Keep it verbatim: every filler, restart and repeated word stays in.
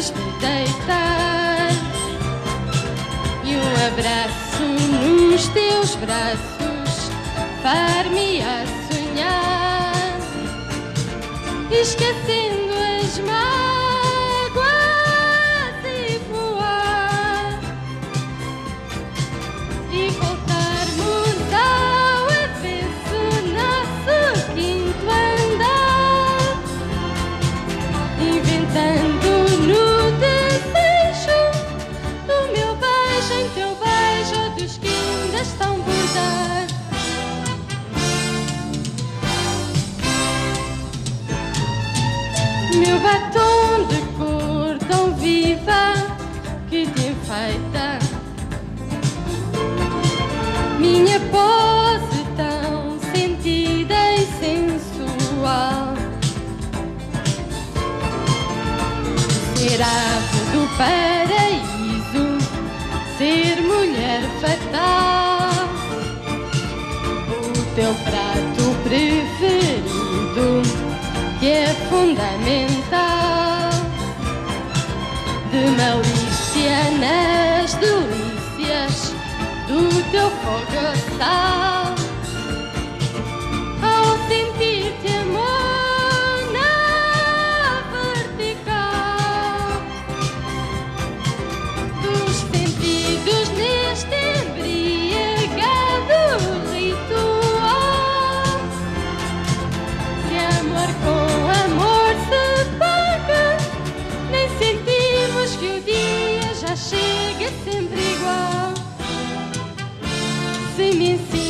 antes de deitar, e um abraço nos teus braços far-me a sonhar, esquecendo as mágoas e voar, e voltarmos ao avesso, nosso quinto andar, inventando no desejo do meu beijo em teu beijo, dos que ainda estão por dar. Meu batom de cor tão viva que te enfeita, minha pose tão sentida e sensual, ser ave do paraíso, ser mulher fatal, o teu prato preferido que é fundamental, de malícia nas delícias do teu fogaçal, ao sentir-te amor na vertical, dos sentidos neste embriagado ritual, se amor com amor se paga, nem sentimos que o dia já chega sempre igual. Se me